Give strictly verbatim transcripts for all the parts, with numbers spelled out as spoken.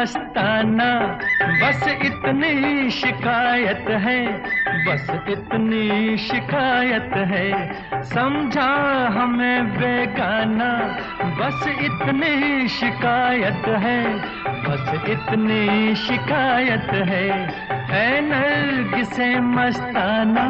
मस्ताना, बस इतनी शिकायत है, बस इतनी शिकायत है। समझा हमें बेगाना, बस इतनी शिकायत है, बस इतनी शिकायत है। ऐ नरगिसे मस्ताना।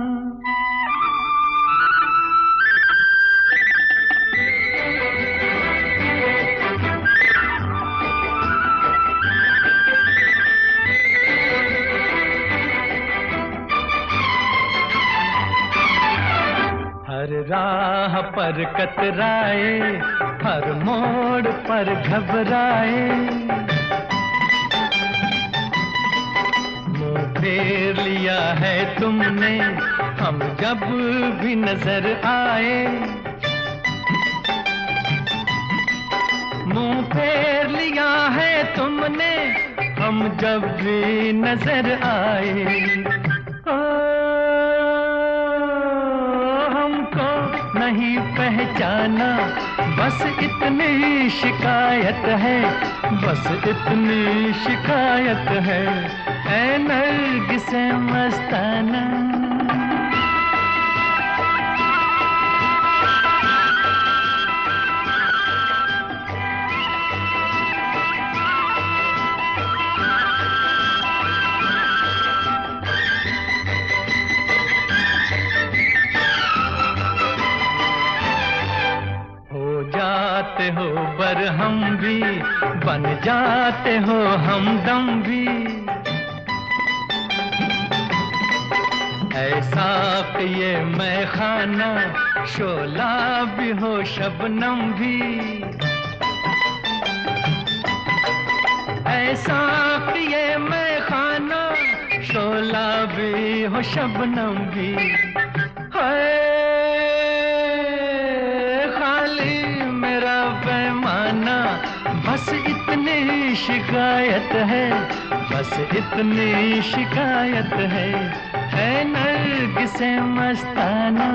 हर राह पर कतराए, हर मोड़ पर घबराए, मुंह फेर लिया है तुमने हम जब भी नजर आए। मुंह फेर लिया है तुमने हम जब भी नजर आए। नहीं पहचाना, बस इतनी शिकायत है, बस इतनी शिकायत है। ऐ नरगिसे मस्ताना। जाते हो बरहम भी, बन जाते हो हमदम भी। ऐसा कि ये मैं खाना, शोला भी हो शबनम भी। ऐसा कि ये मैं खाना, शोला भी हो शबनम भी। है बस इतनी शिकायत है, बस इतनी शिकायत है। ऐ नरगिसे मस्ताना।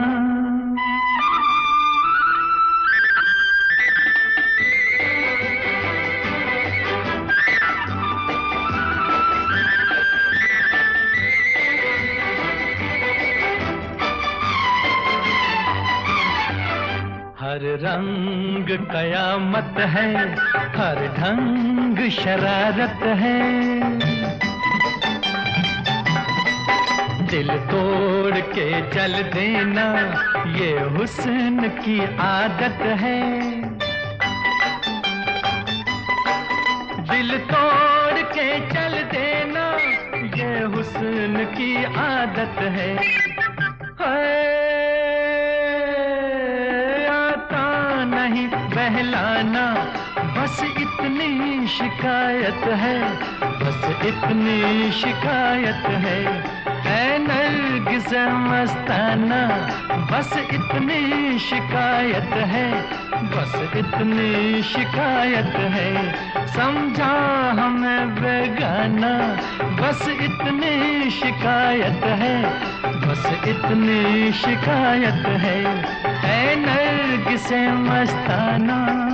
हर रंग कयामत है, हर ढंग शरारत है। दिल तोड़ के चल देना ये हुस्न की आदत है। दिल तोड़ के चल देना ये हुस्न की आदत है। नहीं बहलाना, बस इतनी शिकायत है, बस इतनी शिकायत है। ऐ नरगिसे मस्ताना, बस इतनी शिकायत है, बस इतनी शिकायत है। समझा हमें बेगाना, बस इतनी शिकायत है, बस इतनी शिकायत है। ऐ नरगिसे मस्ताना।